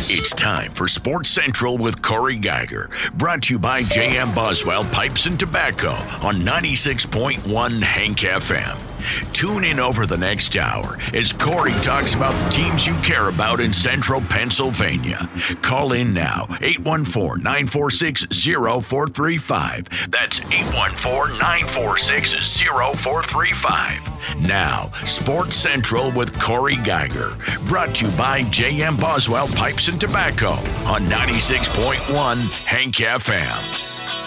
It's time for Sports Central with Corey Geiger, brought to you by J.M. Boswell Pipes and Tobacco on 96.1 Hank FM. Tune in over the next hour as Corey talks about the teams you care about in central Pennsylvania. Call in now, 814-946-0435. That's 814-946-0435. Now, Sports Central with Corey Geiger, brought to you by J.M. Boswell Pipes and Tobacco on 96.1 Hank FM.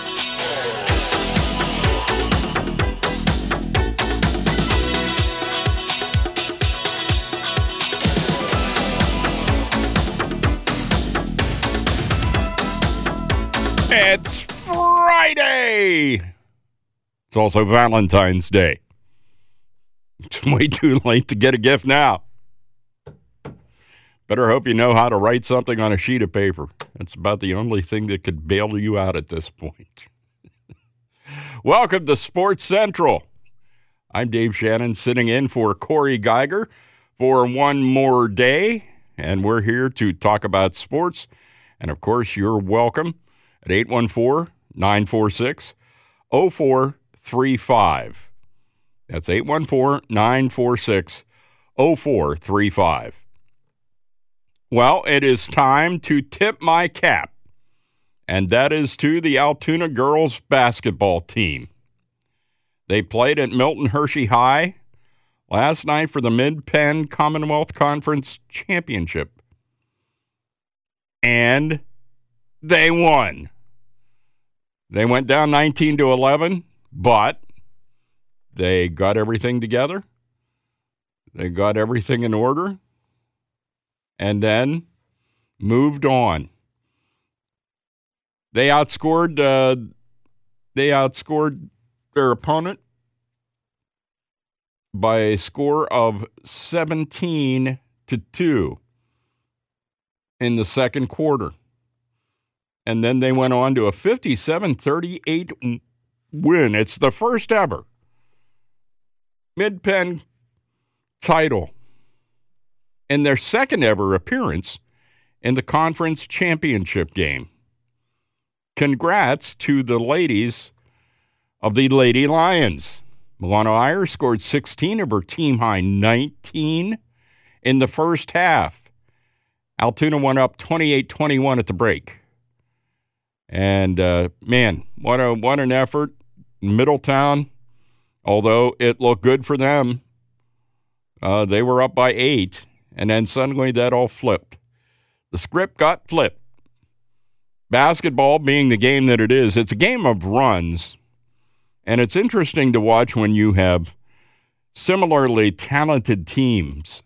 It's Friday. It's also Valentine's Day. It's way too late to get a gift now. Better hope you know how to write something on a sheet of paper. That's about the only thing that could bail you out at this point. Welcome to Sports Central. I'm Dave Shannon, sitting in for Corey Geiger for one more day, and we're here to talk about sports. And, of course, you're welcome at 814-946-0435. That's 814-946-0435. Well, it is time to tip my cap, and that is to the Altoona girls basketball team. They played at Milton Hershey High last night for the Mid-Penn Commonwealth Conference Championship, and they won. They went down 19-11, but they got everything together. They got everything in order, and then moved on. They outscored their opponent by a score of 17-2 in the second quarter. And then they went on to a 57-38 win. It's the first ever Mid-Penn title and their second ever appearance in the conference championship game. Congrats to the ladies of the Lady Lions. Milano Iyer scored 16 of her team-high 19 in the first half. Altoona went up 28-21 at the break. And, man, what an effort. Middletown, although it looked good for them, they were up by 8, and then suddenly that all flipped. The script got flipped. Basketball being the game that it is, it's a game of runs, and it's interesting to watch when you have similarly talented teams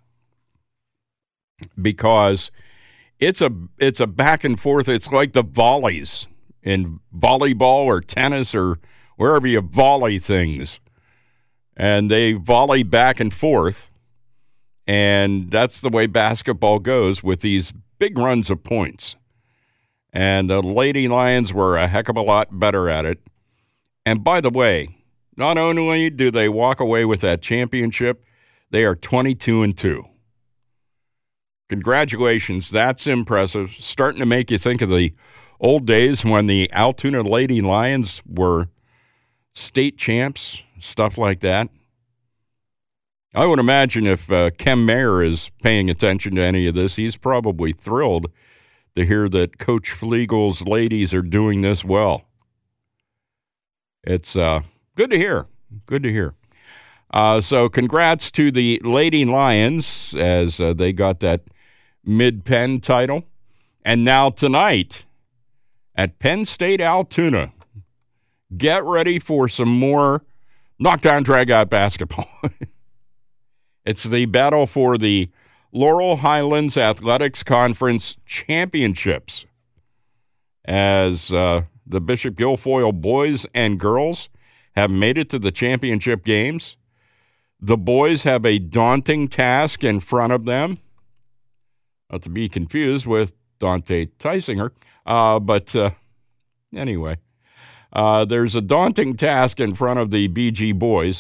because it's a back and forth. It's like the volleys in volleyball or tennis or wherever you volley things. And they volley back and forth. And that's the way basketball goes with these big runs of points. And the Lady Lions were a heck of a lot better at it. And by the way, not only do they walk away with that championship, they are 22-2. Congratulations. That's impressive. Starting to make you think of the old days when the Altoona Lady Lions were state champs, stuff like that. I would imagine if Kem Mayer is paying attention to any of this, he's probably thrilled to hear that Coach Flegel's ladies are doing this well. It's good to hear. Good to hear. So congrats to the Lady Lions as they got that Mid-Penn title. And now tonight at Penn State Altoona, get ready for some more knockdown, drag-out basketball. It's the battle for the Laurel Highlands Athletics Conference Championships as the Bishop Guilfoyle boys and girls have made it to the championship games. The boys have a daunting task in front of them, not to be confused with Dante Tysinger, but anyway, there's a daunting task in front of the BG boys,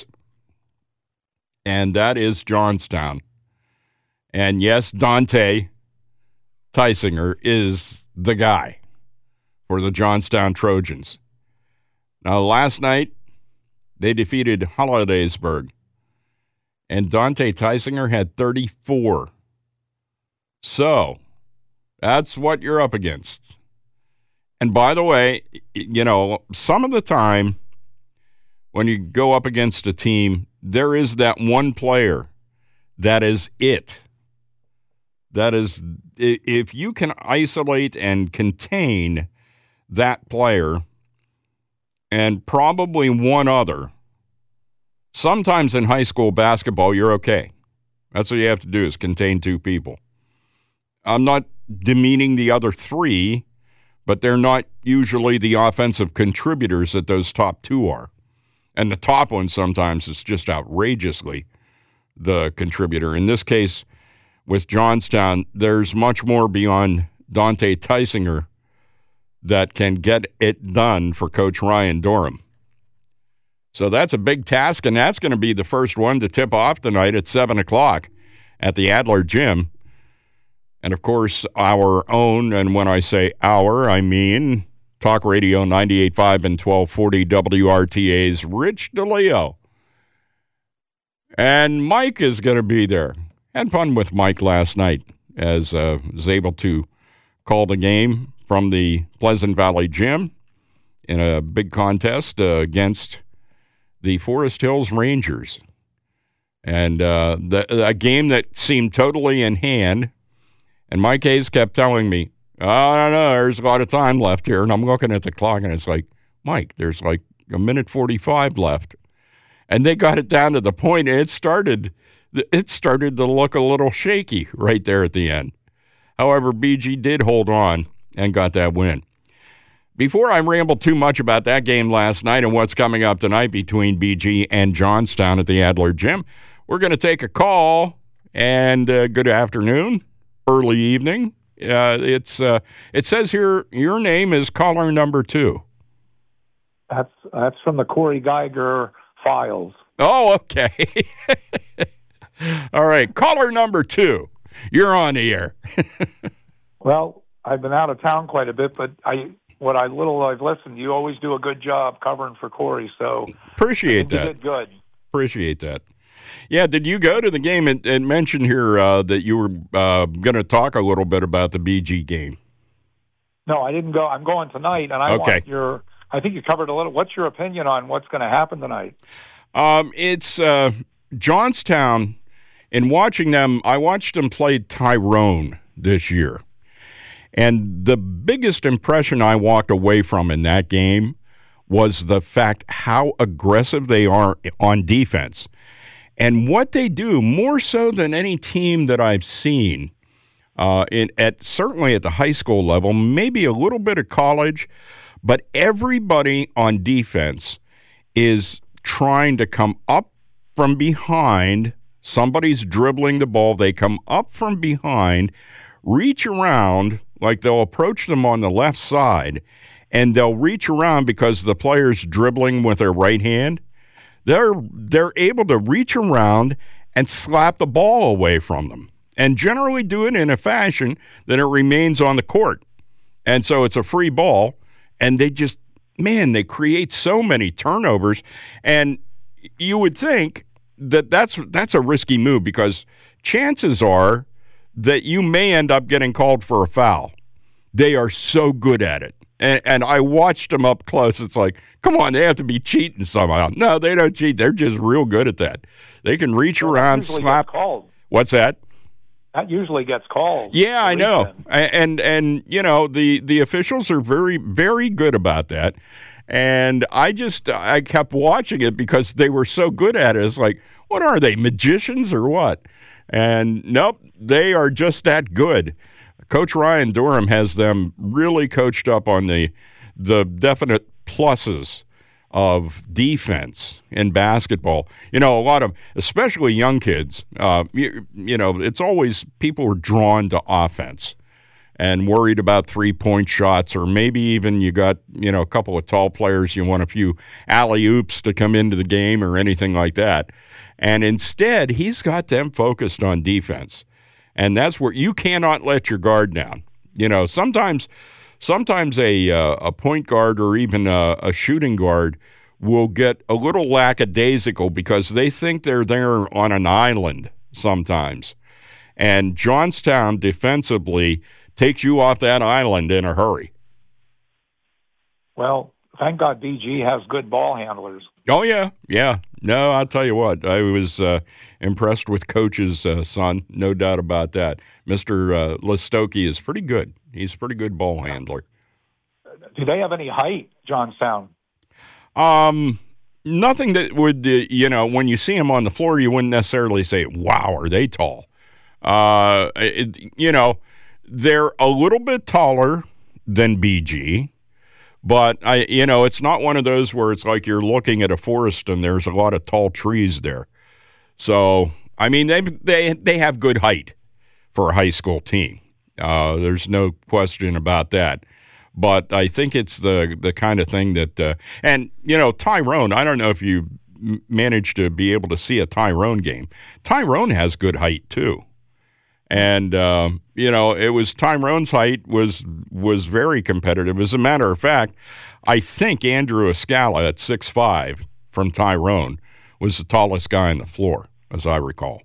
and that is Johnstown. And yes, Dante Tysinger is the guy for the Johnstown Trojans. Now, last night, they defeated Hollidaysburg, and Dante Tysinger had 34. So, that's what you're up against. And by the way, some of the time when you go up against a team, there is that one player that is it. That is, if you can isolate and contain that player and probably one other, sometimes in high school basketball, you're okay. That's what you have to do is contain two people. I'm not demeaning the other three, but they're not usually the offensive contributors that those top two are. And the top one sometimes is just outrageously the contributor. In this case, with Johnstown, there's much more beyond Dante Tysinger that can get it done for Coach Ryan Durham. So that's a big task, and that's going to be the first one to tip off tonight at 7 o'clock at the Adler Gym. And, of course, our own, and when I say our, I mean Talk Radio 98.5 and 1240 WRTA's Rich DeLeo. And Mike is going to be there. Had fun with Mike last night as was able to call the game from the Pleasant Valley Gym in a big contest against the Forest Hills Rangers. And a game that seemed totally in hand. And Mike Hayes kept telling me, oh, I don't know, there's a lot of time left here. And I'm looking at the clock, and it's like, Mike, there's like a minute 45 left. And they got it down to the point, and it started to look a little shaky right there at the end. However, BG did hold on and got that win. Before I ramble too much about that game last night and what's coming up tonight between BG and Johnstown at the Adler Gym, we're going to take a call. And good afternoon, early evening. It says here your name is caller number 2. That's from the Corey Geiger files. Oh, okay. All right, caller number 2. You're on the air. Well, I've been out of town quite a bit, but I've listened, you always do a good job covering for Corey, so appreciate that. You did good. Appreciate that. Yeah, did you go to the game and mention here that you were going to talk a little bit about the BG game? No, I didn't go. I'm going tonight, and I think you covered a little. What's your opinion on what's going to happen tonight? It's Johnstown. In watching them, I watched them play Tyrone this year. And the biggest impression I walked away from in that game was the fact how aggressive they are on defense. And what they do, more so than any team that I've seen, certainly at the high school level, maybe a little bit of college, but everybody on defense is trying to come up from behind. Somebody's dribbling the ball. They come up from behind, reach around, like they'll approach them on the left side, and they'll reach around because the player's dribbling with their right hand. They're able to reach around and slap the ball away from them, and generally do it in a fashion that it remains on the court. And so it's a free ball, and they create so many turnovers. And you would think that that's a risky move because chances are that you may end up getting called for a foul. They are so good at it. And I watched them up close. It's like, come on, they have to be cheating somehow. No, they don't cheat. They're just real good at that. They can reach around, slap. What's that? That usually gets called. Yeah, I know. And the officials are very, very good about that. And I kept watching it because they were so good at it. It's like, what are they, magicians or what? And nope, they are just that good. Coach Ryan Durham has them really coached up on the definite pluses of defense in basketball. A lot of, especially young kids, it's always people are drawn to offense and worried about three-point shots, or maybe even you got, a couple of tall players, you want a few alley-oops to come into the game or anything like that. And instead, he's got them focused on defense. And that's where you cannot let your guard down. You know, sometimes a point guard or even a shooting guard will get a little lackadaisical because they think they're there on an island sometimes. And Johnstown defensively takes you off that island in a hurry. Well, thank God BG has good ball handlers. Oh, yeah. Yeah. No, I'll tell you what. I was impressed with Coach's son. No doubt about that. Mr. Listoki is pretty good. He's a pretty good ball handler. Do they have any height, Johnstown? Nothing that would, when you see him on the floor, you wouldn't necessarily say, wow, are they tall? They're a little bit taller than BG. But, it's not one of those where it's like you're looking at a forest and there's a lot of tall trees there. So, I mean, they have good height for a high school team. There's no question about that. But I think it's the kind of thing that Tyrone, I don't know if you managed to be able to see a Tyrone game. Tyrone has good height, too. And, it was Tyrone's height was very competitive. As a matter of fact, I think Andrew Escala at 6'5" from Tyrone was the tallest guy on the floor, as I recall.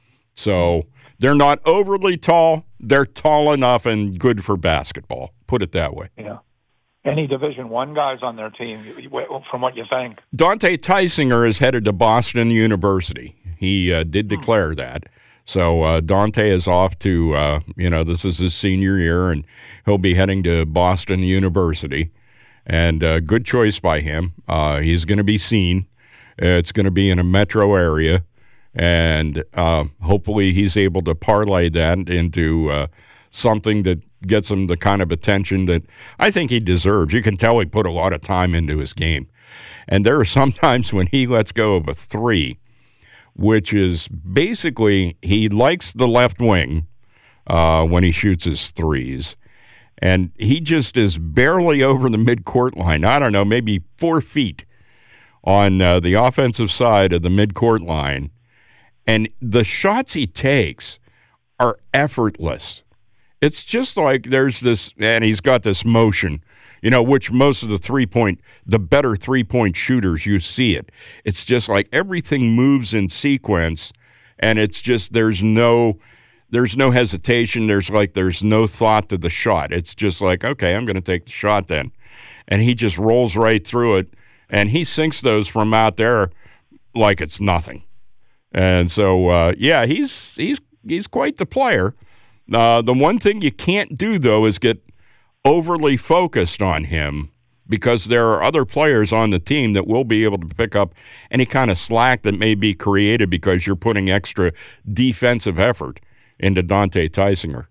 So they're not overly tall. They're tall enough and good for basketball. Put it that way. Yeah. Any Division I guys on their team, from what you think? Dante Tysinger is headed to Boston University. He did declare that. So Dante is off to, this is his senior year, and he'll be heading to Boston University. And good choice by him. He's going to be seen. It's going to be in a metro area. And hopefully he's able to parlay that into something that gets him the kind of attention that I think he deserves. You can tell he put a lot of time into his game. And there are some times when he lets go of a three, which is basically he likes the left wing when he shoots his threes. And he just is barely over the midcourt line. I don't know, maybe 4 feet on the offensive side of the midcourt line. And the shots he takes are effortless. It's just like there's this, and he's got this motion, which most of the better three-point shooters, you see it. It's just like everything moves in sequence, and it's just there's no hesitation. There's no thought to the shot. It's just like, okay, I'm going to take the shot then. And he just rolls right through it, and he sinks those from out there like it's nothing. And so, he's quite the player. The one thing you can't do, though, is get overly focused on him because there are other players on the team that will be able to pick up any kind of slack that may be created because you're putting extra defensive effort into Dante Tysinger.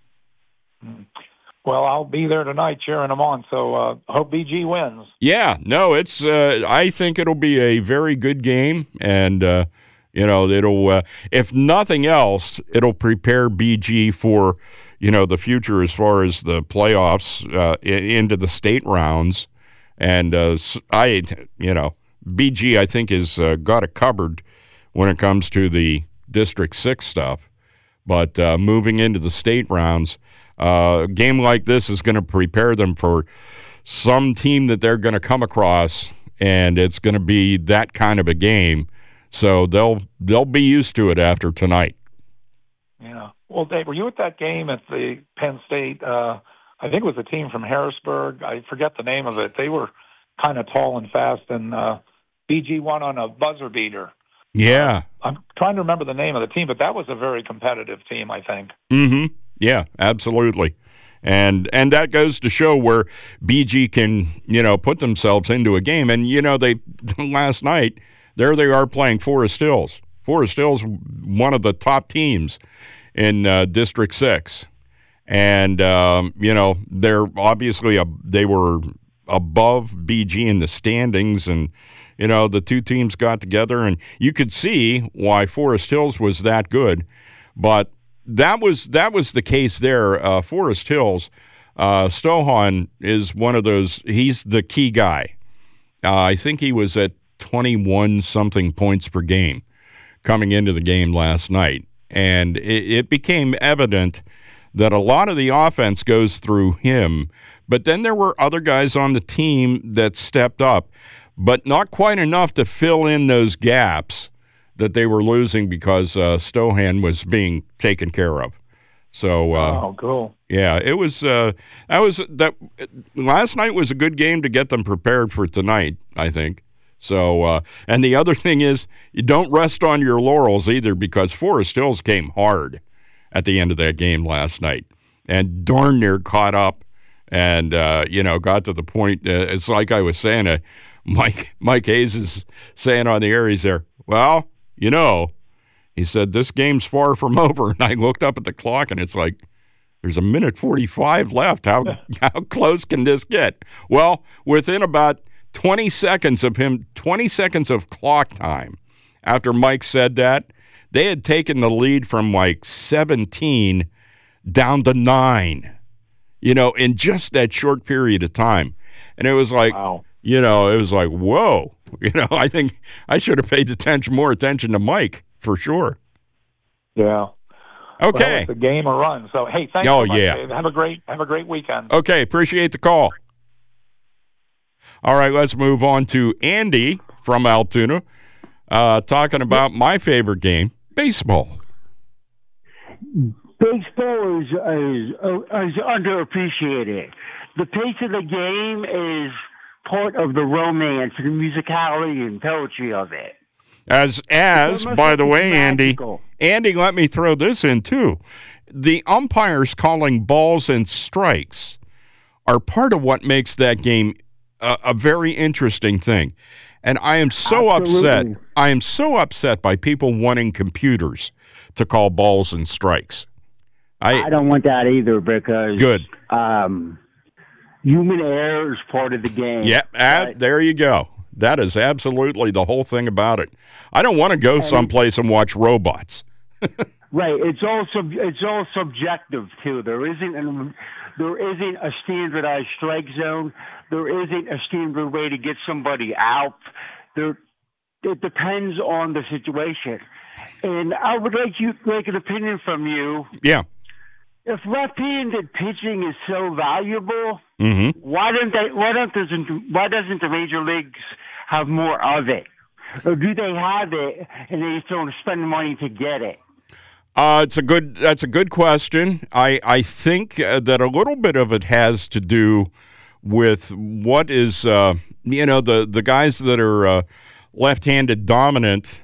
Well, I'll be there tonight cheering him on, so hope BG wins. Yeah, no, it's. I think it'll be a very good game, and it'll. If nothing else, it'll prepare BG for the future as far as the playoffs into the state rounds, and BG I think has got it covered when it comes to the District 6 stuff, but moving into the state rounds. A game like this is going to prepare them for some team that they're going to come across, and it's going to be that kind of a game. So they'll be used to it after tonight. Yeah. Well, Dave, were you at that game at the Penn State? I think it was a team from Harrisburg. I forget the name of it. They were kind of tall and fast, and BG won on a buzzer beater. Yeah. I'm trying to remember the name of the team, but that was a very competitive team, I think. Mm-hmm. Yeah, absolutely. And that goes to show where BG can, put themselves into a game. And, they last night, there they are playing Forest Hills. Forest Hills, one of the top teams in District 6. And, they're obviously, they were above BG in the standings. And, the two teams got together. And you could see why Forest Hills was that good. But that was the case there. Forest Hills, Stohan is one of those. He's the key guy. I think he was at 21-something points per game coming into the game last night. and it became evident that a lot of the offense goes through him. But then there were other guys on the team that stepped up, but not quite enough to fill in those gaps that they were losing because Stohan was being taken care of. So, oh, cool. Yeah, it was. Last night was a good game to get them prepared for tonight, I think. So, and the other thing is, you don't rest on your laurels either, because Forest Hills came hard at the end of that game last night and darn near caught up and got to the point. It's like I was saying. Mike Hayes is saying on the air, he's there. Well, he said, this game's far from over. And I looked up at the clock, and it's like, there's a minute 45 left. How close can this get? Well, within about 20 seconds of clock time, after Mike said that, they had taken the lead from like 17 down to 9, in just that short period of time. And it was like, wow. It was like, whoa. I think I should have paid more attention to Mike. For sure. Yeah. Okay. Well, it's a game or run. So hey, thanks so much, Dave. Have a great weekend. Okay, appreciate the call. All right, let's move on to Andy from Altoona, talking about my favorite game, baseball. Baseball is underappreciated. The pace of the game is part of the romance, the musicality and poetry of it. As by the way, Andy, let me throw this in too. The umpires calling balls and strikes are part of what makes that game a very interesting thing. And I am so upset. I am so upset by people wanting computers to call balls and strikes. I don't want that either, because human error is part of the game. Yeah, there you go. That is absolutely the whole thing about it. I don't want to go someplace and watch robots. Right. It's all subjective too. There isn't a standardized strike zone. There isn't a standard way to get somebody out. It depends on the situation. And I would like an opinion from you. Yeah. If left-handed pitching is so valuable, mm-hmm. why doesn't the major leagues have more of it? Or do they have it and they just don't spend money to get it? That's a good question. I think that a little bit of it has to do with what is, the guys that are left-handed dominant,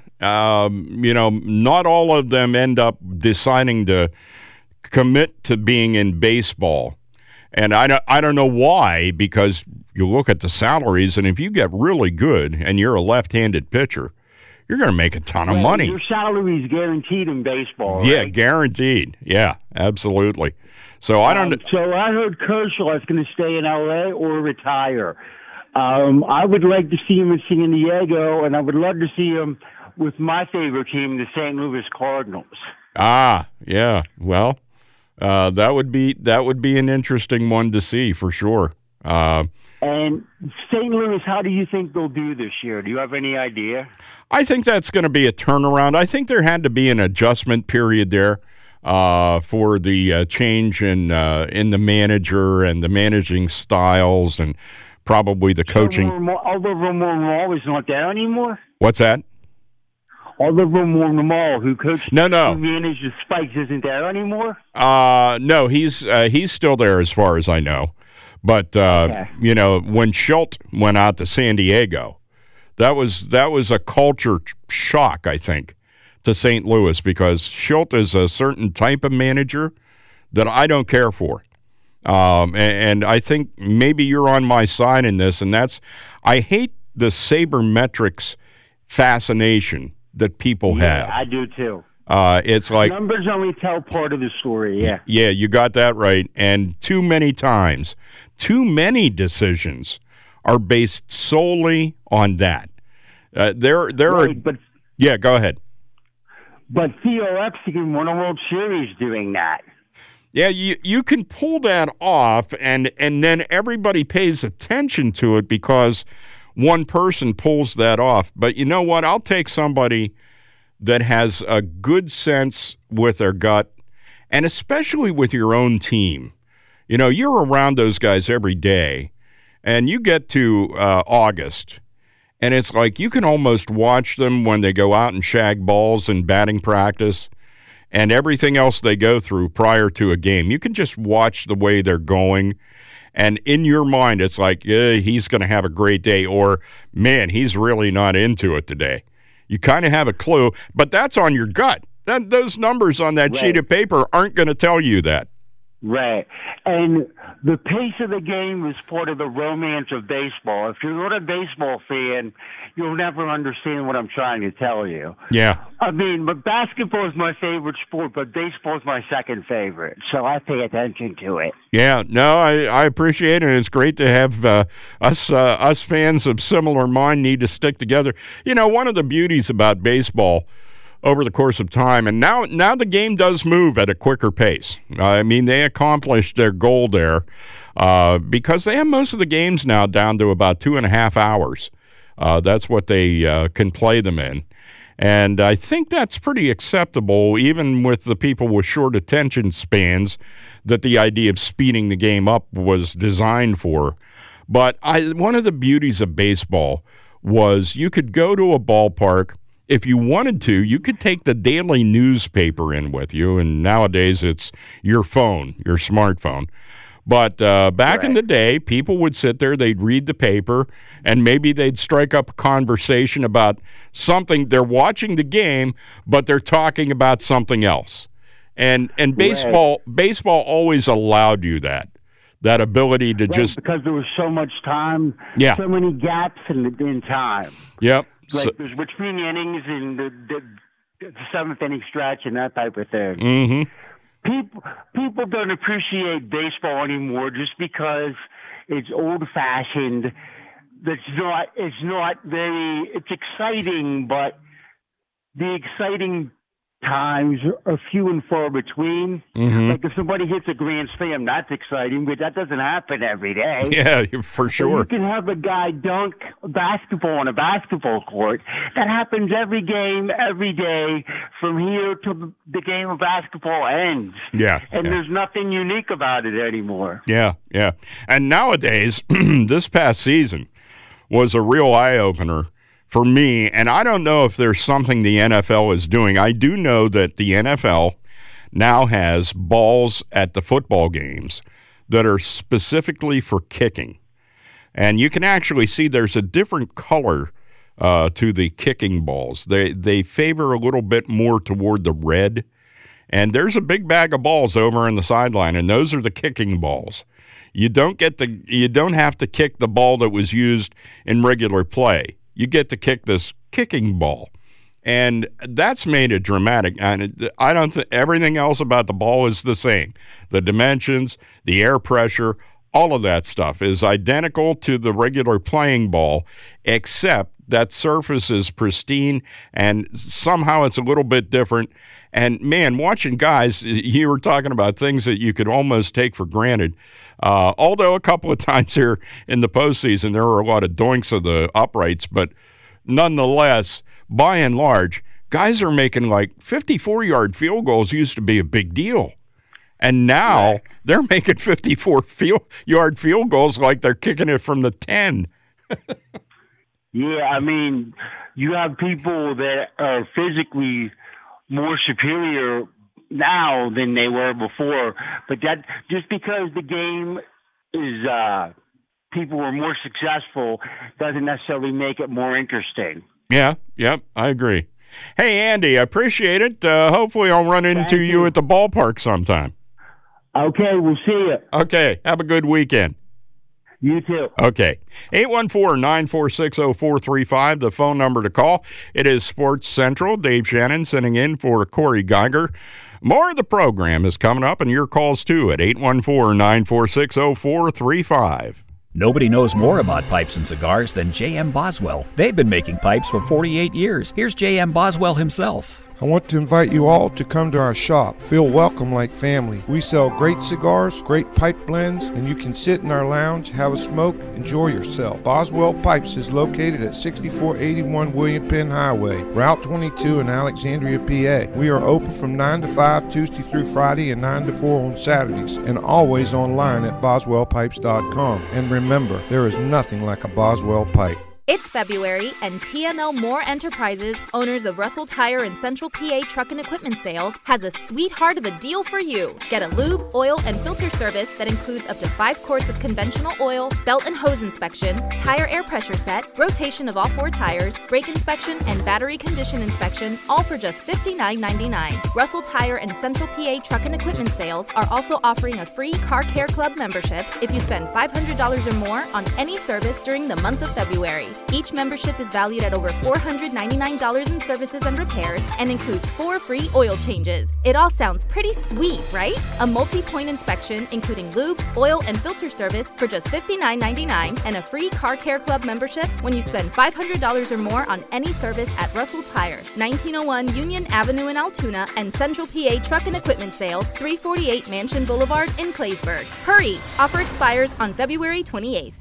not all of them end up deciding to commit to being in baseball. And I don't know why, because you look at the salaries, and if you get really good and you're a left-handed pitcher, you're going to make a ton of money. Your salary is guaranteed in baseball, right? Yeah, guaranteed. Yeah, absolutely. So I don't. So I heard Kershaw is going to stay in L.A. or retire. I would like to see him in San Diego, and I would love to see him with my favorite team, the St. Louis Cardinals. Ah, yeah. Well, that would be an interesting one to see for sure. And St. Louis, how do you think they'll do this year? Do you have any idea? I think that's going to be a turnaround. I think there had to be an adjustment period there for the change in the manager and the managing styles and probably the coaching. Oliver Marmol is not there anymore? What's that? Oliver Marmol, who coached who managed the Spikes, isn't there anymore? No, he's still there as far as I know. But okay. When Schultz went out to San Diego, that was a culture shock, I think, to St. Louis, because Schultz is a certain type of manager that I don't care for. And I think maybe you're on my side in this, and I hate the sabermetrics fascination that people have. I do too. It's like numbers only tell part of the story. Yeah. Yeah, you got that right. And too many times, too many decisions are based solely on that. Yeah, go ahead. But Theo Epstein won a World Series doing that. Yeah, you can pull that off, and then everybody pays attention to it because one person pulls that off. But you know what? I'll take somebody that has a good sense with their gut, and especially with your own team. You know, you're around those guys every day, and you get to August, and it's like you can almost watch them when they go out and shag balls in batting practice and everything else they go through prior to a game. You can just watch the way they're going, and in your mind, it's like, he's going to have a great day, or, man, he's really not into it today. You kind of have a clue, but that's on your gut. Those numbers on that sheet of paper aren't going to tell you that. Right. And the pace of the game is part of the romance of baseball. If you're not a baseball fan, you'll never understand what I'm trying to tell you. Yeah. I mean, but basketball is my favorite sport, but baseball is my second favorite. So I pay attention to it. Yeah. No, I appreciate it. It's great to have us fans of similar mind need to stick together. You know, one of the beauties about baseball over the course of time, and now the game does move at a quicker pace. I mean, they accomplished their goal there because they have most of the games now down to about 2.5 hours. That's what they can play them in. And I think that's pretty acceptable, even with the people with short attention spans, that the idea of speeding the game up was designed for. But one of the beauties of baseball was you could go to a ballpark. If you wanted to, you could take the daily newspaper in with you, and nowadays it's your phone, your smartphone. But back in the day, people would sit there, they'd read the paper, and maybe they'd strike up a conversation about something. They're watching the game, but they're talking about something else. And baseball always allowed you that ability to just... Because there was so much time, so many gaps in time. Yep. Like there's between the innings and the seventh inning stretch and that type of thing. Mm-hmm. People don't appreciate baseball anymore just because it's old fashioned. It's exciting, but the exciting times are few and far between. Mm-hmm. Like if somebody hits a grand slam, that's exciting, but that doesn't happen every day. Yeah, for sure. So you can have a guy dunk basketball on a basketball court. That happens every game, every day, from here till the game of basketball ends. Yeah. And there's nothing unique about it anymore. Yeah, yeah. And nowadays, this past season was a real eye-opener for me, and I don't know if there's something the NFL is doing. I do know that the NFL now has balls at the football games that are specifically for kicking. And you can actually see there's a different color to the kicking balls. They favor a little bit more toward the red. And there's a big bag of balls over on the sideline, and those are the kicking balls. You don't have to kick the ball that was used in regular play. You get to kick this kicking ball, and that's made it dramatic. And I don't think everything else about the ball is the same. The dimensions, the air pressure, all of that stuff is identical to the regular playing ball, except that surface is pristine, and somehow it's a little bit different. And, man, watching guys, you were talking about things that you could almost take for granted. Although a couple of times here in the postseason, there were a lot of doinks of the uprights, but nonetheless, by and large, guys are making like 54-yard field goals used to be a big deal. And now they're making 54-yard field goals like they're kicking it from the 10. Yeah, I mean, you have people that are physically more superior now than they were before, but that just because the game is people were more successful doesn't necessarily make it more interesting. Yeah, I agree. Hey, Andy, I appreciate it. Hopefully I'll run into you at the ballpark sometime. Okay, we'll see you. Okay, have a good weekend. You too. Okay. 814-946-0435, the phone number to call. It is Sports Central. Dave Shannon sitting in for Corey Geiger. More of the program is coming up, and your calls, too, at 814-946-0435. Nobody knows more about pipes and cigars than J.M. Boswell. They've been making pipes for 48 years. Here's J.M. Boswell himself. I want to invite you all to come to our shop. Feel welcome like family. We sell great cigars, great pipe blends, and you can sit in our lounge, have a smoke, enjoy yourself. Boswell Pipes is located at 6481 William Penn Highway, Route 22 in Alexandria, PA. We are open from 9 to 5 Tuesday through Friday and 9 to 4 on Saturdays, and always online at boswellpipes.com. And remember, there is nothing like a Boswell pipe. It's February, and TML Moore Enterprises, owners of Russell Tire and Central PA Truck and Equipment Sales, has a sweetheart of a deal for you. Get a lube, oil, and filter service that includes up to 5 quarts of conventional oil, belt and hose inspection, tire air pressure set, rotation of all 4 tires, brake inspection, and battery condition inspection, all for just $59.99. Russell Tire and Central PA Truck and Equipment Sales are also offering a free Car Care Club membership if you spend $500 or more on any service during the month of February. Each membership is valued at over $499 in services and repairs and includes 4 free oil changes. It all sounds pretty sweet, right? A multi-point inspection, including lube, oil, and filter service for just $59.99 and a free Car Care Club membership when you spend $500 or more on any service at Russell Tire, 1901 Union Avenue in Altoona, and Central PA Truck and Equipment Sales, 348 Mansion Boulevard in Claysburg. Hurry! Offer expires on February 28th.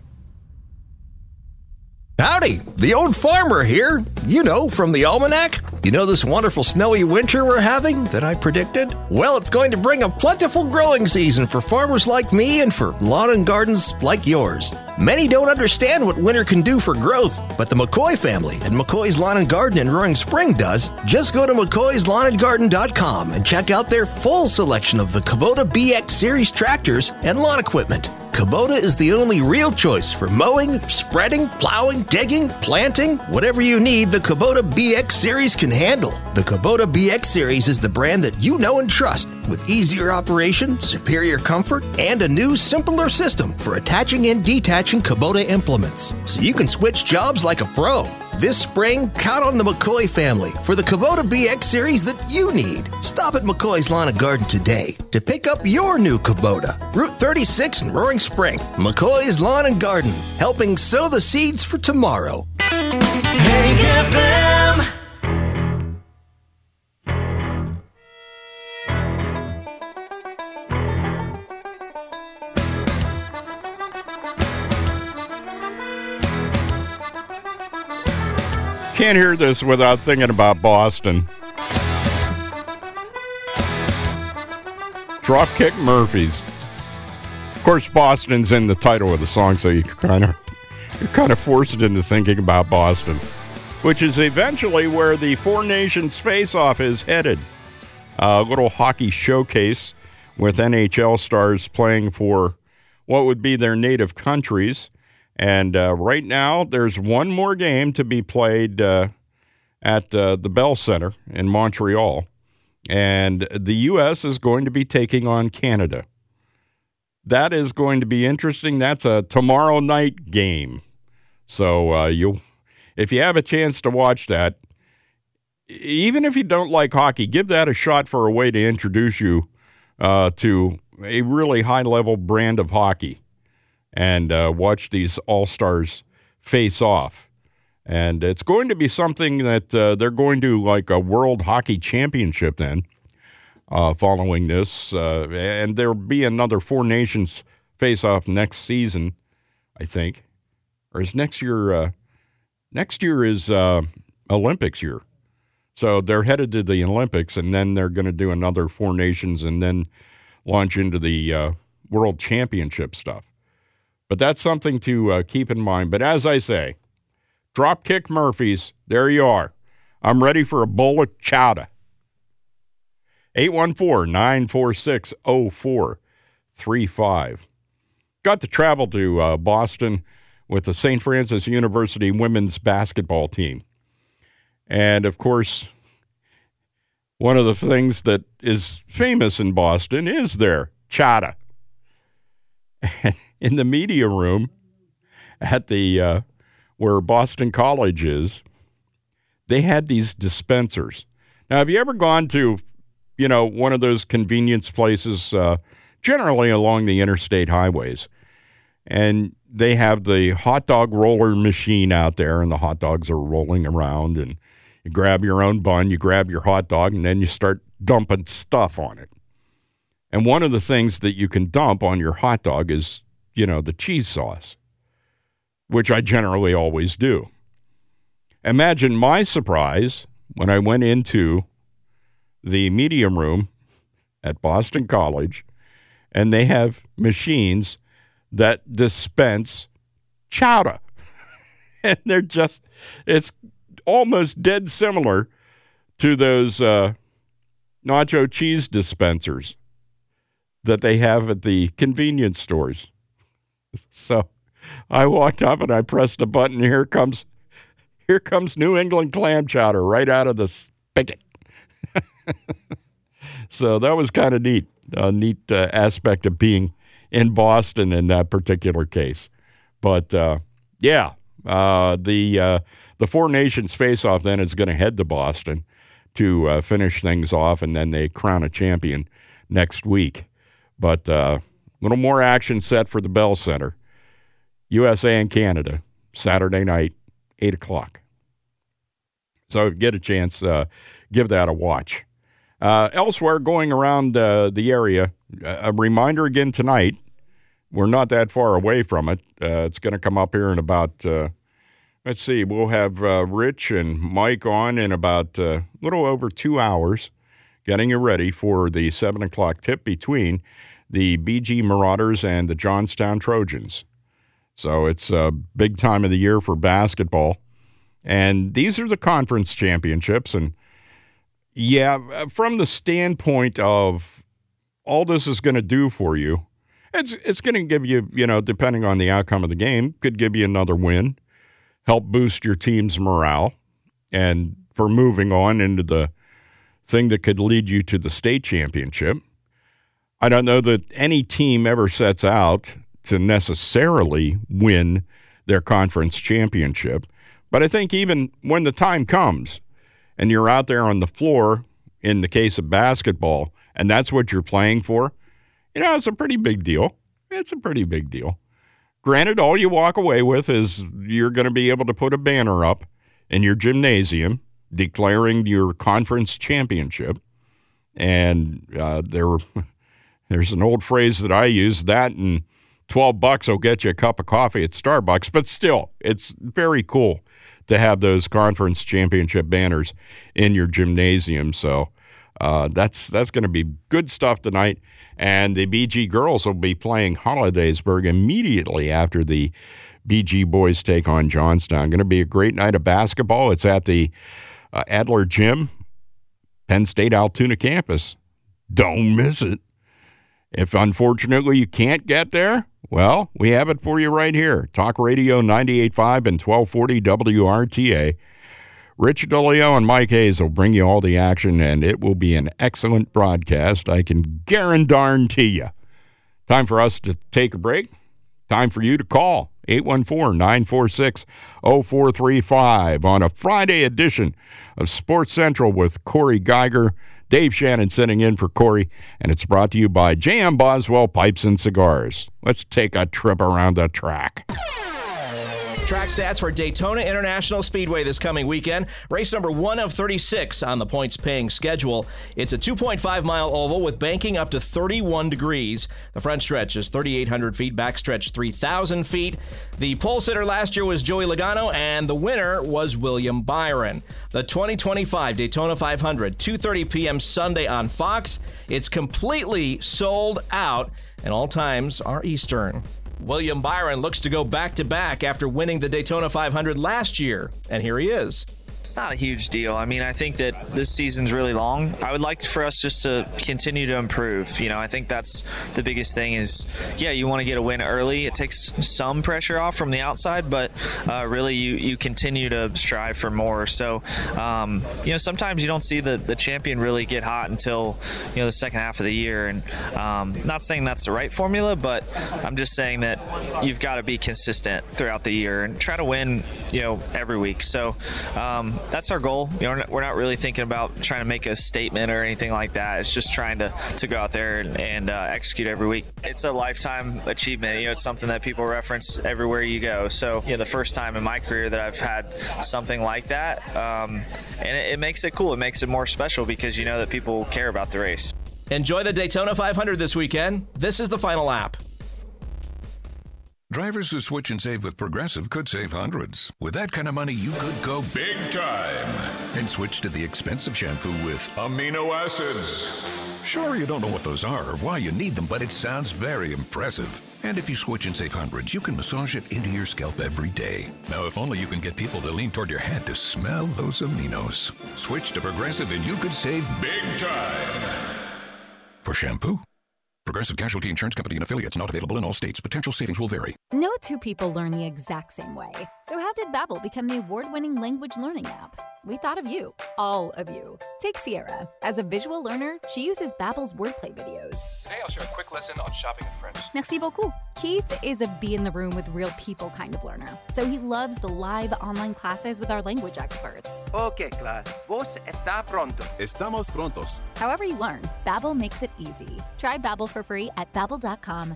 Howdy, the old farmer here. You know, from the almanac. You know this wonderful snowy winter we're having that I predicted? Well, it's going to bring a plentiful growing season for farmers like me and for lawn and gardens like yours. Many don't understand what winter can do for growth, but the McCoy family at McCoy's Lawn and Garden in Roaring Spring does. Just go to McCoy'slawnandgarden.com and check out their full selection of the Kubota BX Series tractors and lawn equipment. Kubota is the only real choice for mowing, spreading, plowing, digging, planting. Whatever you need, the Kubota BX Series can handle. The Kubota BX Series is the brand that you know and trust, with easier operation, superior comfort, and a new, simpler system for attaching and detaching Kubota implements, so you can switch jobs like a pro. This spring, count on the McCoy family for the Kubota BX Series that you need. Stop at McCoy's Lawn and Garden today to pick up your new Kubota. Route 36 in Roaring Spring. McCoy's Lawn and Garden, helping sow the seeds for tomorrow. Hank FM. Can't hear this without thinking about Boston. Dropkick Murphys. Of course, Boston's in the title of the song, so you're kind of forced into thinking about Boston, which is eventually where the Four Nations face-off is headed. A little hockey showcase with NHL stars playing for what would be their native countries. And right now, there's one more game to be played at the Bell Center in Montreal. And the U.S. is going to be taking on Canada. That is going to be interesting. That's a tomorrow night game. So if you have a chance to watch that, even if you don't like hockey, give that a shot for a way to introduce you to a really high-level brand of hockey. And watch these all-stars face off. And it's going to be something that they're going to like a World Hockey Championship then following this. And there'll be another Four Nations face-off next season, I think. Or is next year is Olympics year. So they're headed to the Olympics, and then they're going to do another Four Nations and then launch into the World Championship stuff. But that's something to keep in mind. But as I say, Dropkick Murphys, there you are. I'm ready for a bowl of chowder. 814-946-0435. Got to travel to Boston with the St. Francis University women's basketball team. And, of course, one of the things that is famous in Boston is their chowder. In the media room at the where Boston College is, they had these dispensers. Now, have you ever gone to, one of those convenience places, generally along the interstate highways, and they have the hot dog roller machine out there, and the hot dogs are rolling around, and You grab your own bun, you grab your hot dog, and then you start dumping stuff on it. And one of the things that you can dump on your hot dog is, the cheese sauce, which I generally always do. Imagine my surprise when I went into the medium room at Boston College, and they have machines that dispense chowder. And it's almost dead similar to those nacho cheese dispensers that they have at the convenience stores. So I walked up and I pressed a button. Here comes New England clam chowder right out of the spigot. So that was kind of neat. A neat aspect of being in Boston in that particular case. But, the Four Nations face-off then is going to head to Boston to finish things off, and then they crown a champion next week. But a little more action set for the Bell Center. USA and Canada, Saturday night, 8 o'clock. So if you get a chance, give that a watch. Elsewhere, going around the area, a reminder again tonight, we're not that far away from it. It's going to come up here in about, let's see, we'll have Rich and Mike on in about a little over 2 hours, getting you ready for the 7 o'clock tip between the BG Marauders and the Johnstown Trojans. So it's a big time of the year for basketball. And these are the conference championships. And, from the standpoint of all this is going to do for you, it's going to give you, depending on the outcome of the game, could give you another win, help boost your team's morale, and for moving on into the thing that could lead you to the state championship. I don't know that any team ever sets out to necessarily win their conference championship, but I think even when the time comes and you're out there on the floor, in the case of basketball, and that's what you're playing for, it's a pretty big deal. It's a pretty big deal. Granted, all you walk away with is you're going to be able to put a banner up in your gymnasium declaring your conference championship. And there's an old phrase that I use, that and $12 will get you a cup of coffee at Starbucks. But still, it's very cool to have those conference championship banners in your gymnasium. So that's going to be good stuff tonight. And the BG girls will be playing Hollidaysburg immediately after the BG boys take on Johnstown. Going to be a great night of basketball. It's at the Adler Gym, Penn State Altoona campus. Don't miss it. If unfortunately you can't get there, well, we have it for you right here. Talk Radio 98.5 and 1240 WRTA. Rich DeLeo and Mike Hayes will bring you all the action, and it will be an excellent broadcast, I can guarantee you. Time for us to take a break. Time for you to call 814-946-0435 on a Friday edition of Sports Central with Corey Geiger. Dave Shannon sitting in for Corey, and it's brought to you by J.M. Boswell Pipes and Cigars. Let's take a trip around the track. Track stats for Daytona International Speedway this coming weekend. Race number 1 of 36 on the points-paying schedule. It's a 2.5-mile oval with banking up to 31 degrees. The front stretch is 3,800 feet, back stretch 3,000 feet. The pole sitter last year was Joey Logano, and the winner was William Byron. The 2025 Daytona 500, 2:30 p.m. Sunday on Fox. It's completely sold out, and all times are Eastern. William Byron looks to go back-to-back after winning the Daytona 500 last year, and here he is. It's not a huge deal. I mean, I think that this season's really long. I would like for us just to continue to improve. I think that's the biggest thing is, you want to get a win early. It takes some pressure off from the outside, but really you continue to strive for more. So, sometimes you don't see the champion really get hot until, the second half of the year. And not saying that's the right formula, but I'm just saying that you've got to be consistent throughout the year and try to win, every week. So, that's our goal. We're not really thinking about trying to make a statement or anything like that. It's just trying to go out there and execute every week. It's a lifetime achievement. It's something that people reference everywhere you go. So, the first time in my career that I've had something like that, and it makes it cool. It makes it more special because you know that people care about the race. Enjoy the Daytona 500 this weekend. This is the final lap. Drivers who switch and save with Progressive could save hundreds. With that kind of money, you could go big time and switch to the expensive shampoo with amino acids. Sure, you don't know what those are or why you need them, but it sounds very impressive. And if you switch and save hundreds, you can massage it into your scalp every day. Now, if only you can get people to lean toward your head to smell those aminos. Switch to Progressive and you could save big time. For shampoo. Progressive Casualty Insurance Company and affiliates, not available in all states. Potential savings will vary. No two people learn the exact same way. So how did Babbel become the award-winning language learning app? We thought of you, all of you. Take Sierra. As a visual learner, she uses Babbel's wordplay videos. Today I'll share a quick lesson on shopping in French. Merci beaucoup. Keith is a be in the room with real people kind of learner. So he loves the live online classes with our language experts. Okay, class. Vos está pronto. Estamos prontos. However you learn, Babbel makes it easy. Try Babbel for free at Babbel.com.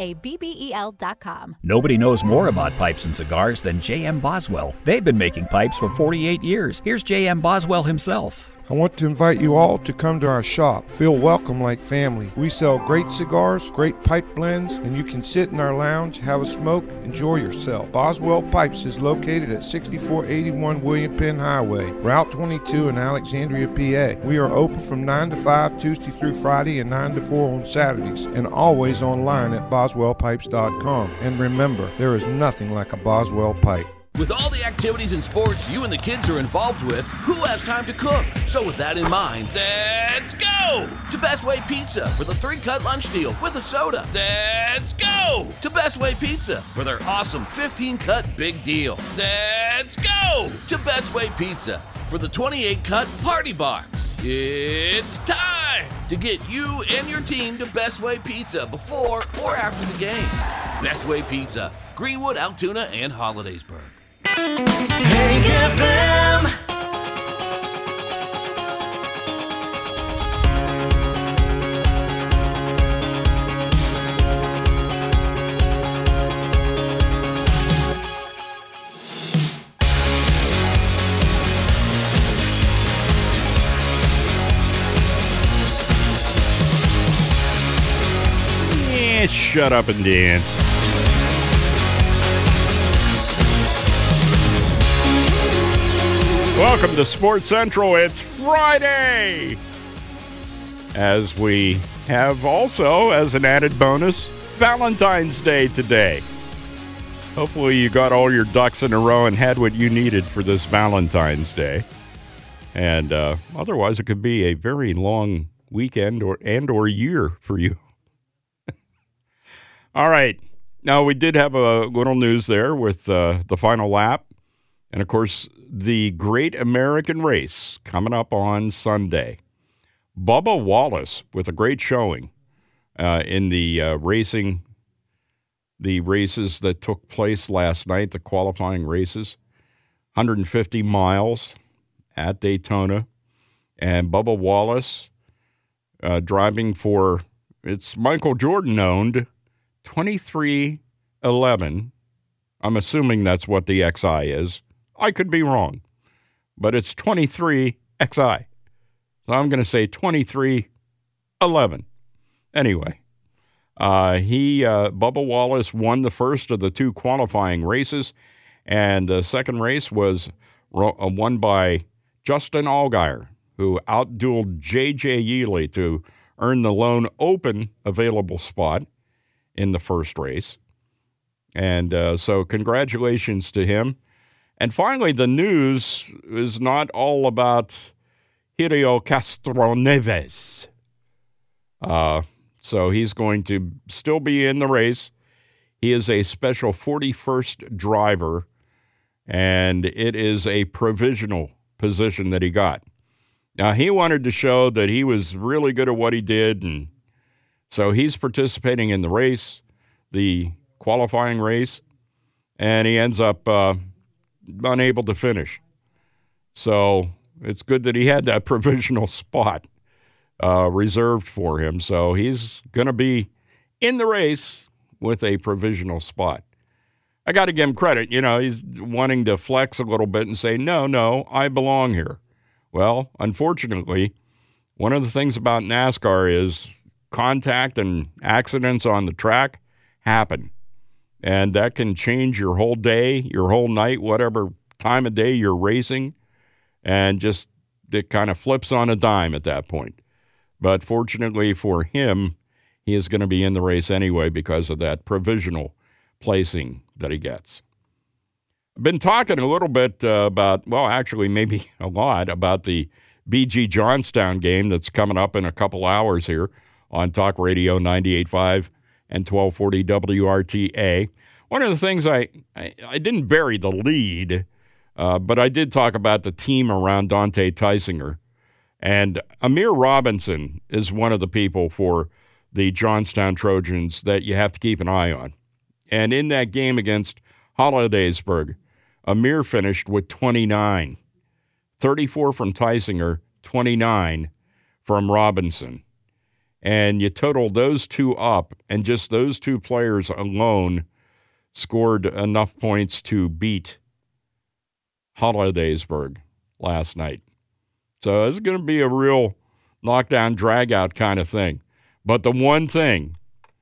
Babbel.com. Nobody knows more about pipes and cigars than J.M. Boswell. They've been making pipes for 48 years. Here's J.M. Boswell himself. I want to invite you all to come to our shop. Feel welcome like family. We sell great cigars, great pipe blends, and you can sit in our lounge, have a smoke, enjoy yourself. Boswell Pipes is located at 6481 William Penn Highway, Route 22 in Alexandria, PA. We are open from 9 to 5 Tuesday through Friday and 9 to 4 on Saturdays, and always online at boswellpipes.com. And remember, there is nothing like a Boswell pipe. With all the activities and sports you and the kids are involved with, who has time to cook? So with that in mind, let's go to Best Way Pizza for the 3-cut lunch deal with a soda. Let's go to Best Way Pizza for their awesome 15-cut big deal. Let's go to Best Way Pizza for the 28-cut party box. It's time to get you and your team to Best Way Pizza before or after the game. Best Way Pizza, Greenwood, Altoona, and Hollidaysburg. Hank FM. Shut up and dance. Welcome to Sports Central. It's Friday. As we have also, as an added bonus, Valentine's Day today. Hopefully you got all your ducks in a row and had what you needed for this Valentine's Day. And otherwise, it could be a very long weekend or year for you. All right. Now, we did have a little news there with the final lap. And, of course, the Great American Race coming up on Sunday. Bubba Wallace with a great showing in the races that took place last night, the qualifying races. 150 miles at Daytona. And Bubba Wallace driving for, it's Michael Jordan-owned 2311. I'm assuming that's what the XI is. I could be wrong, but it's 23XI. So I'm going to say 2311. Anyway, Bubba Wallace won the first of the two qualifying races, and the second race was won by Justin Allgaier, who outdueled J.J. Yealy to earn the lone open available spot in the first race. And so congratulations to him. And finally, the news is not all about Helio Castroneves. So he's going to still be in the race. He is a special 41st driver, and it is a provisional position that he got. Now, he wanted to show that he was really good at what he did, and so he's participating in the race, the qualifying race, and he ends up unable to finish. So it's good that he had that provisional spot reserved for him. So he's going to be in the race with a provisional spot. I got to give him credit. You know, he's wanting to flex a little bit and say, no, I belong here. Well, unfortunately, one of the things about NASCAR is contact and accidents on the track happen. And that can change your whole day, your whole night, whatever time of day you're racing. And just it kind of flips on a dime at that point. But fortunately for him, he is going to be in the race anyway because of that provisional placing that he gets. I've been talking a little bit about, well, actually maybe a lot, about the BG Johnstown game that's coming up in a couple hours here on Talk Radio 98.5 and 1240 WRTA. One of the things I didn't bury the lead, but I did talk about the team around Dante Tysinger. And Amir Robinson is one of the people for the Johnstown Trojans that you have to keep an eye on. And in that game against Hollidaysburg, Amir finished with 29. 34 from Tysinger, 29 from Robinson. And you total those two up, and just those two players alone scored enough points to beat Hollidaysburg last night. So it's going to be a real knockdown, drag-out kind of thing. But the one thing,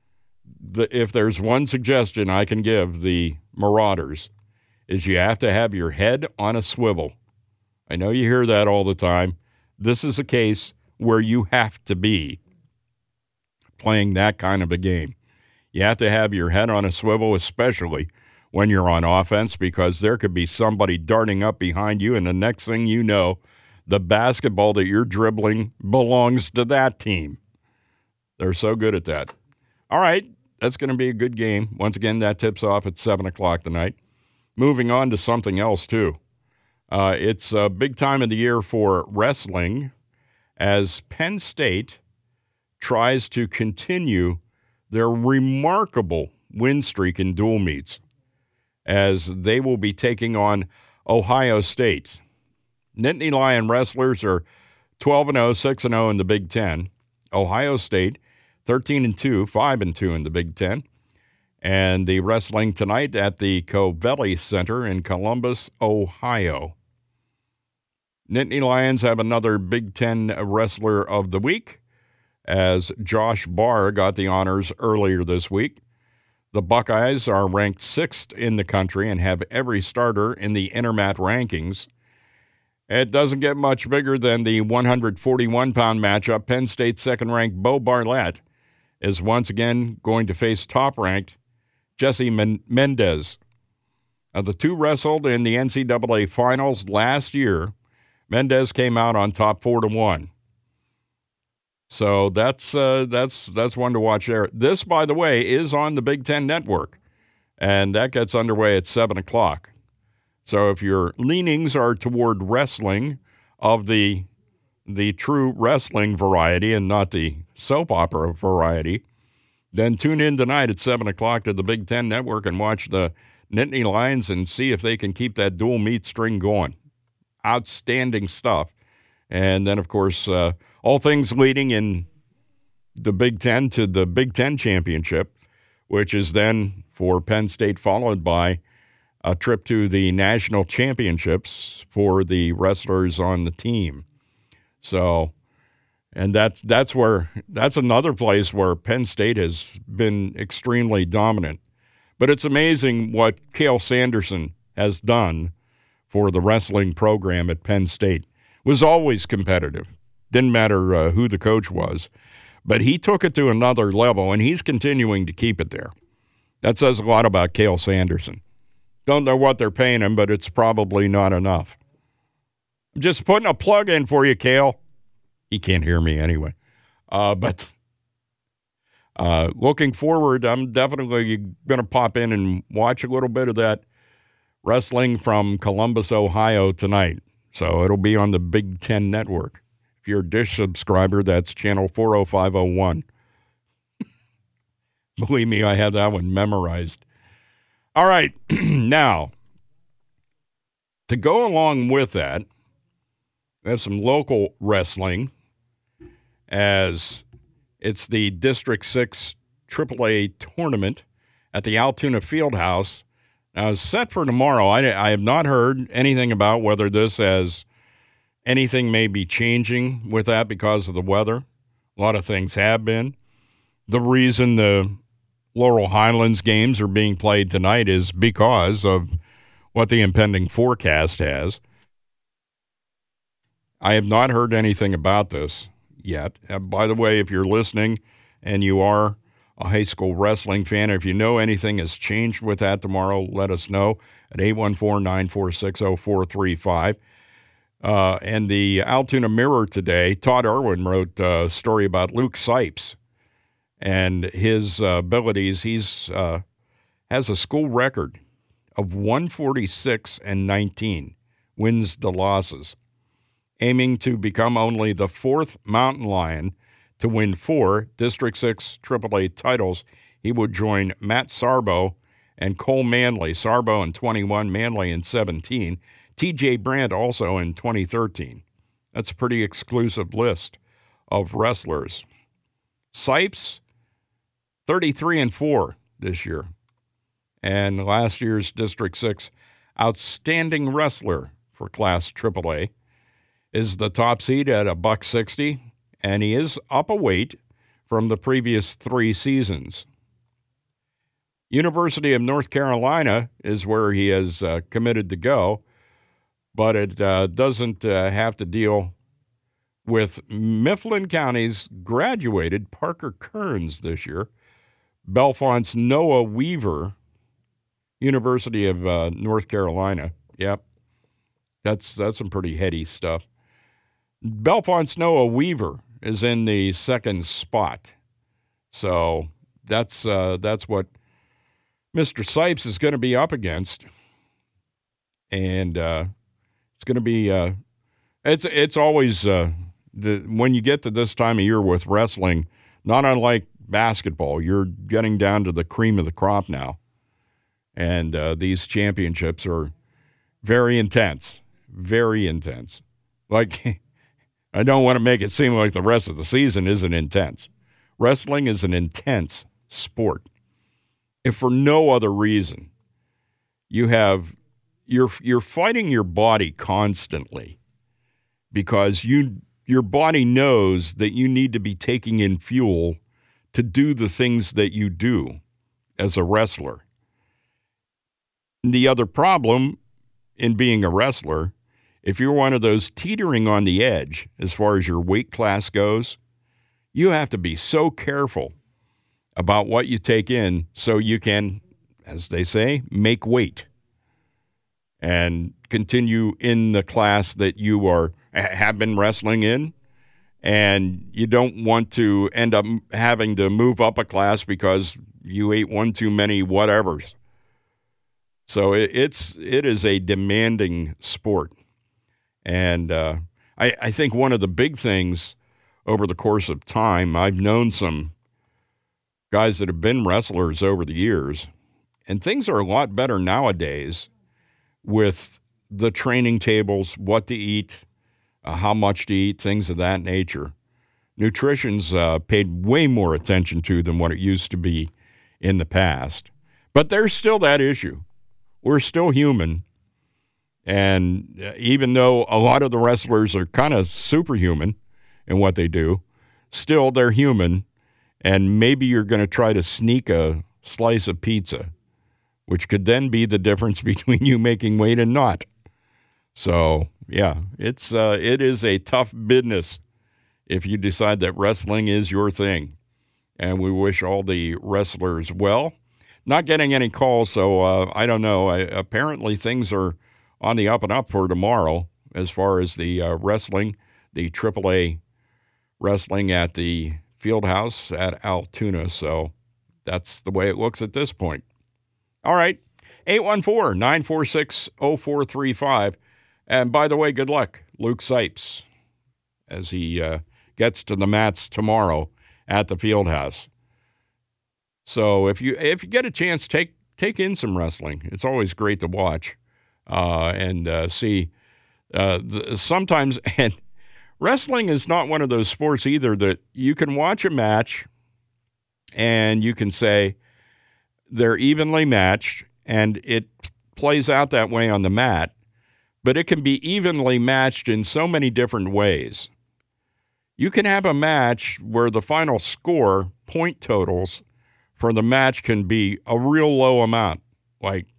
if there's one suggestion I can give the Marauders, is you have to have your head on a swivel. I know you hear that all the time. This is a case where you have to be playing that kind of a game. You have to have your head on a swivel, especially when you're on offense, because there could be somebody darting up behind you, and the next thing you know, the basketball that you're dribbling belongs to that team. They're so good at that. All right, that's going to be a good game. Once again, that tips off at 7 o'clock tonight. Moving on to something else, too. It's a big time of the year for wrestling as Penn State tries to continue their remarkable win streak in dual meets as they will be taking on Ohio State. Nittany Lion wrestlers are 12-0, 6-0 in the Big Ten. Ohio State, 13-2, 5-2 in the Big Ten. And the wrestling tonight at the Covelli Center in Columbus, Ohio. Nittany Lions have another Big Ten Wrestler of the Week, as Josh Barr got the honors earlier this week. The Buckeyes are ranked 6th in the country and have every starter in the Intermat rankings. It doesn't get much bigger than the 141-pound matchup. Penn State second-ranked Bo Barlett is once again going to face top-ranked Jesse Mendez. The two wrestled in the NCAA finals last year. Mendez came out on top 4-1. So that's one to watch there. This, by the way, is on the Big Ten Network, and that gets underway at 7 o'clock. So if your leanings are toward wrestling of the true wrestling variety and not the soap opera variety, then tune in tonight at 7 o'clock to the Big Ten Network and watch the Nittany Lions and see if they can keep that dual meet string going. Outstanding stuff. And then, of course, all things leading in the Big Ten to the Big Ten Championship, which is then for Penn State followed by a trip to the national championships for the wrestlers on the team. So, and that's another place where Penn State has been extremely dominant. But it's amazing what Cale Sanderson has done for the wrestling program at Penn State. Was always competitive. Didn't matter who the coach was. But he took it to another level, and he's continuing to keep it there. That says a lot about Cale Sanderson. Don't know what they're paying him, but it's probably not enough. I'm just putting a plug in for you, Cale. He can't hear me anyway. But looking forward, I'm definitely going to pop in and watch a little bit of that wrestling from Columbus, Ohio tonight. So it'll be on the Big Ten Network. If you're a Dish subscriber, that's channel 40501. Believe me, I have that one memorized. All right, now, to go along with that, We have some local wrestling as it's the District 6 AAA tournament at the Altoona Fieldhouse. Now, it's set for tomorrow. I have not heard anything about whether this has anything may be changing with that because of the weather. A lot of things have been. The reason the Laurel Highlands games are being played tonight is because of what the impending forecast has. I have not heard anything about this yet. By the way, if you're listening and you are a high school wrestling fan, if you know anything has changed with that tomorrow, let us know at 814-946-0435. And the Altoona Mirror today, Todd Irwin wrote a story about Luke Sipes and his abilities. He's has a school record of 146-19 wins to losses, aiming to become only the fourth Mountain Lion to win 4 District 6 AAA titles. He would join Matt Sarbo and Cole Manley. Sarbo in 21, Manley in 17. T.J. Brandt also in 2013. That's a pretty exclusive list of wrestlers. Sipes, 33-4 this year. And last year's District 6 Outstanding Wrestler for Class AAA is the top seed at $160, and he is up a weight from the previous 3 seasons. University of North Carolina is where he is committed to go, but it doesn't have to deal with Mifflin County's graduated Parker Kearns this year. Bellefonte's Noah Weaver, University of North Carolina. Yep, that's some pretty heady stuff. Bellefonte's Noah Weaver is in the second spot. So that's what Mr. Sipes is going to be up against. And it's going to be it's always when you get to this time of year with wrestling, not unlike basketball, you're getting down to the cream of the crop now. And these championships are very intense, very intense. Like, I don't want to make it seem like the rest of the season isn't intense. Wrestling is an intense sport. If for no other reason, you're fighting your body constantly because your body knows that you need to be taking in fuel to do the things that you do as a wrestler. The other problem in being a wrestler, if you're one of those teetering on the edge as far as your weight class goes, you have to be so careful about what you take in so you can, as they say, make weight and continue in the class that you have been wrestling in. And you don't want to end up having to move up a class because you ate one too many whatevers. So it is a demanding sport. And I think one of the big things over the course of time, I've known some guys that have been wrestlers over the years, and things are a lot better nowadays with the training tables, what to eat, how much to eat, things of that nature. Nutrition's paid way more attention to than what it used to be in the past. But there's still that issue. We're still human. And even though a lot of the wrestlers are kind of superhuman in what they do, still they're human. And maybe you're going to try to sneak a slice of pizza, which could then be the difference between you making weight and not. So, yeah, it is a tough business if you decide that wrestling is your thing. And we wish all the wrestlers well. Not getting any calls, so I don't know. Apparently things are on the up and up for tomorrow as far as the wrestling, the AAA wrestling at the Fieldhouse at Altoona. So that's the way it looks at this point. All right, 814-946-0435. And by the way, good luck, Luke Sipes, as he gets to the mats tomorrow at the Fieldhouse. So if you get a chance, take in some wrestling. It's always great to watch and see Sometimes, and wrestling is not one of those sports either that you can watch a match and you can say they're evenly matched, and it plays out that way on the mat, but it can be evenly matched in so many different ways. You can have a match where the final score, point totals for the match, can be a real low amount, like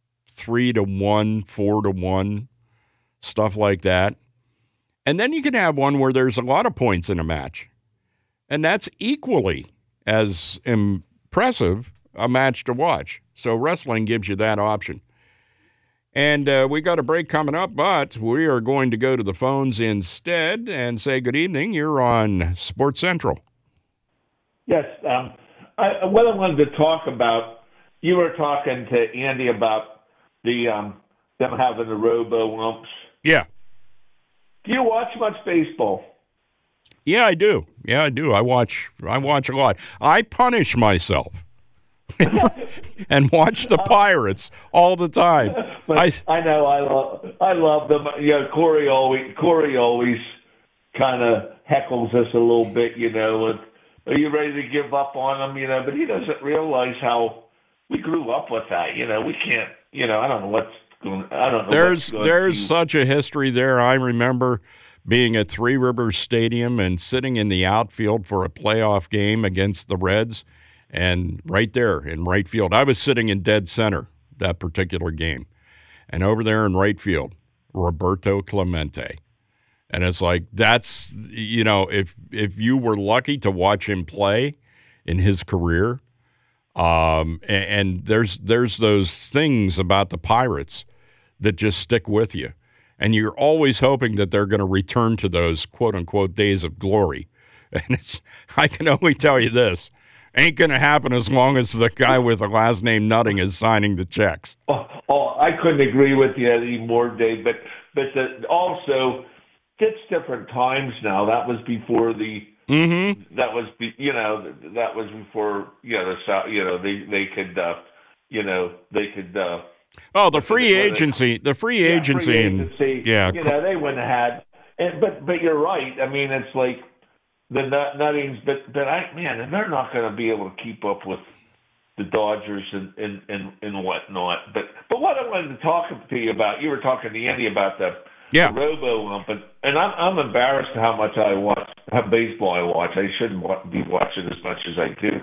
3-1, 4-1, stuff like that. And then you can have one where there's a lot of points in a match, and that's equally as impressive a match to watch. So wrestling gives you that option. And we got a break coming up, but we are going to go to the phones instead and say good evening. You're on Sports Central. Yes. What I wanted to talk about, you were talking to Andy about them having the robo-umps. Yeah. Do you watch much baseball? Yeah, I do. I watch a lot. I punish myself and watch the Pirates all the time. But I know I love them. You know, Corey always kind of heckles us a little bit. You know, with, are you ready to give up on them? You know, but he doesn't realize how we grew up with that. You know, we can't. You know, I don't know what's going. I don't know. There's such a history there. I remember being at Three Rivers Stadium and sitting in the outfield for a playoff game against the Reds, and right there in right field, I was sitting in dead center that particular game, and over there in right field, Roberto Clemente. And it's like, that's, you know, if you were lucky to watch him play in his career, and there's those things about the Pirates that just stick with you. And you're always hoping that they're going to return to those quote-unquote days of glory. And I can only tell you this, ain't going to happen as long as the guy with the last name Nutting is signing the checks. Oh, I couldn't agree with you anymore, Dave. But also, it's different times now. That was before the. Mm-hmm. That was before they could. Oh, the free agency. Yeah. You know, they wouldn't have had. But you're right. I mean, it's like the Nuttings, but they're not going to be able to keep up with the Dodgers and whatnot. But what I wanted to talk to you about, you were talking to Andy about the robo-ump, and I'm embarrassed how much how baseball I watch. I shouldn't be watching as much as I do,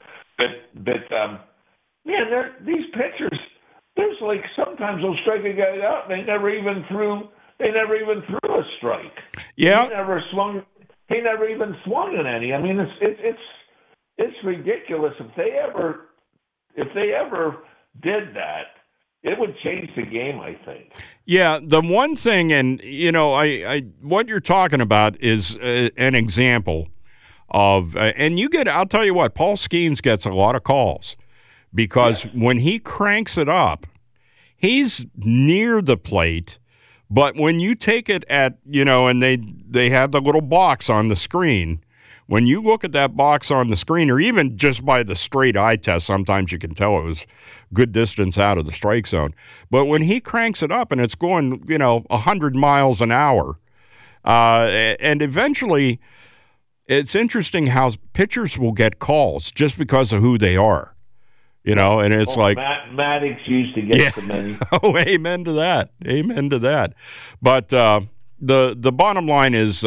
these pitchers. There's like sometimes they'll strike a guy out, and they never even threw a strike. Yeah, he never even swung at any. I mean, it's ridiculous. If they ever did that, it would change the game, I think. Yeah, the one thing, and you know, I what you're talking about is an example of, and I'll tell you what, Paul Skeens gets a lot of calls. Because when he cranks it up, he's near the plate, but when you take it at, you know, and they have the little box on the screen, when you look at that box on the screen, or even just by the straight eye test, sometimes you can tell it was good distance out of the strike zone. But when he cranks it up and it's going, you know, 100 miles an hour, and eventually it's interesting how pitchers will get calls just because of who they are. You know, and it's like Maddox used to get so many. Oh, amen to that. Amen to that. But the bottom line is,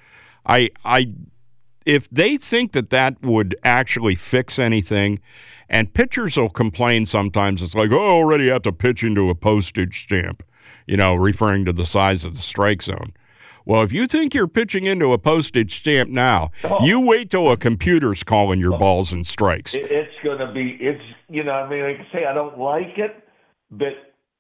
if they think that would actually fix anything, and pitchers will complain sometimes. It's like, oh, already have to pitch into a postage stamp, you know, referring to the size of the strike zone. Well, if you think you're pitching into a postage stamp now, you wait till a computer's calling your balls and strikes. It's going to be, you know, I mean, I can say I don't like it, but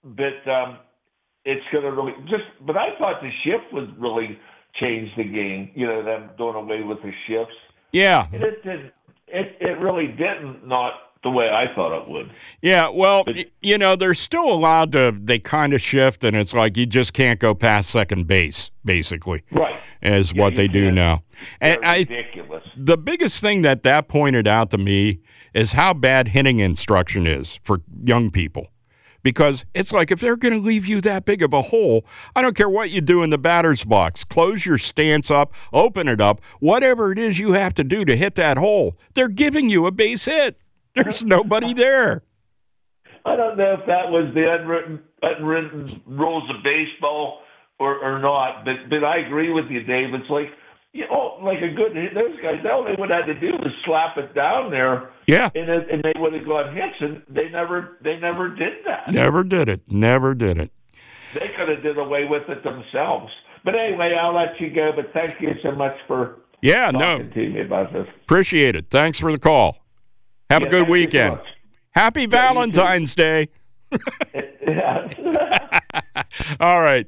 it's going to really but I thought the shift would really change the game, you know, them doing away with the shifts. Yeah. And it really didn't, not the way I thought it would. Yeah, well, you know, they're still allowed to, they kind of shift, and it's like you just can't go past second base, basically. Right. Is what they do now. And ridiculous. The biggest thing that pointed out to me is how bad hitting instruction is for young people. Because it's like if they're going to leave you that big of a hole, I don't care what you do in the batter's box. Close your stance up, open it up, whatever it is you have to do to hit that hole. They're giving you a base hit. There's nobody there. I don't know if that was the unwritten rules of baseball or not, but I agree with you, Dave. It's like, like a good hit. Those guys, all they would have to do was slap it down there. Yeah. And they would have got hits, and they never did that. Never did it. They could have did away with it themselves. But anyway, I'll let you go, but thank you so much for talking to me about this. Appreciate it. Thanks for the call. Have a good weekend. Happy Valentine's Day. All right,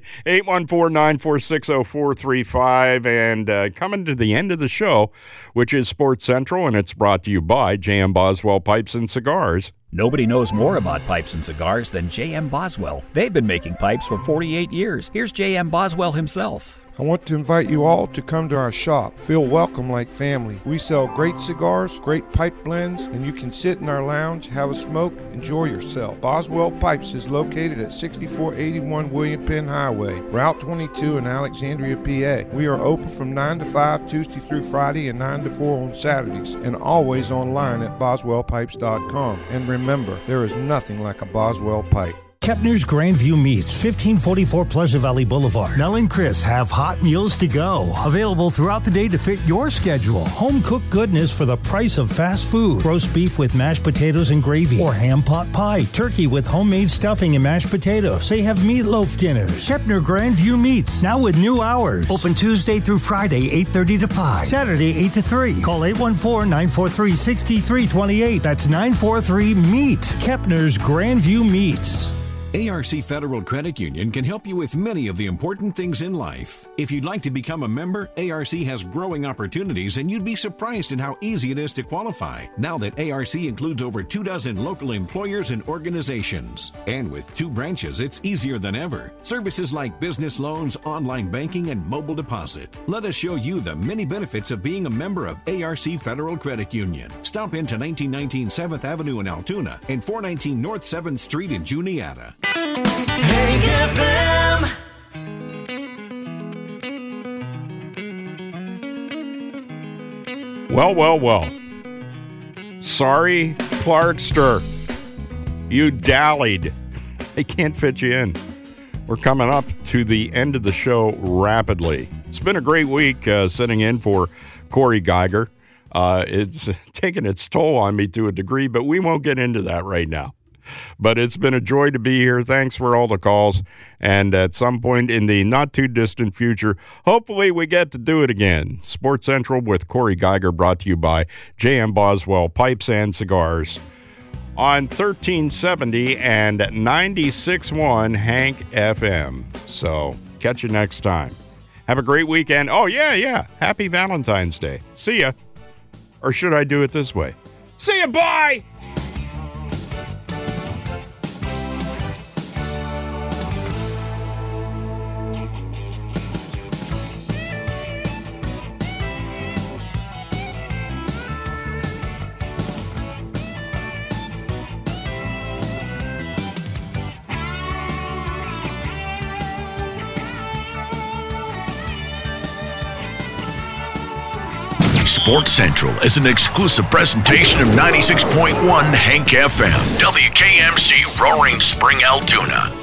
814-946-0435, and coming to the end of the show, which is Sports Central, and it's brought to you by J.M. Boswell Pipes and Cigars. Nobody knows more about pipes and cigars than J.M. Boswell. They've been making pipes for 48 years. Here's J.M. Boswell himself. I want to invite you all to come to our shop. Feel welcome like family. We sell great cigars, great pipe blends, and you can sit in our lounge, have a smoke, enjoy yourself. Boswell Pipes is located at 6481 William Penn Highway, Route 22 in Alexandria, PA. We are open from 9 to 5 Tuesday through Friday and 9 to 4 on Saturdays, and always online at boswellpipes.com. And remember, there is nothing like a Boswell pipe. Kepner's Grandview Meats, 1544 Pleasant Valley Boulevard. Nell and Chris have hot meals to go, available throughout the day to fit your schedule. Home-cooked goodness for the price of fast food. Roast beef with mashed potatoes and gravy, or ham pot pie. Turkey with homemade stuffing and mashed potatoes. They have meatloaf dinners. Kepner Grandview Meats, now with new hours. Open Tuesday through Friday, 8:30 to 5. Saturday, 8 to 3. Call 814-943-6328. That's 943-MEAT. Kepner's Grandview Meats. ARC Federal Credit Union can help you with many of the important things in life. If you'd like to become a member, ARC has growing opportunities, and you'd be surprised at how easy it is to qualify now that ARC includes over 24 local employers and organizations. And with 2 branches, it's easier than ever. Services like business loans, online banking, and mobile deposit. Let us show you the many benefits of being a member of ARC Federal Credit Union. Stop into 1919 7th Avenue in Altoona and 419 North 7th Street in Juniata. Hank FM. Well. Sorry, Clarkster. You dallied. They can't fit you in. We're coming up to the end of the show rapidly. It's been a great week sitting in for Corey Geiger. It's taken its toll on me to a degree, but we won't get into that right now. But it's been a joy to be here. Thanks for all the calls. And at some point in the not-too-distant future, hopefully we get to do it again. Sports Central with Corey Geiger, brought to you by J.M. Boswell Pipes and Cigars on 1370 and 96.1 Hank FM. So catch you next time. Have a great weekend. Oh, yeah. Happy Valentine's Day. See ya. Or should I do it this way? See ya, bye! Sports Central is an exclusive presentation of 96.1 Hank FM, WKMC Roaring Spring, Altoona.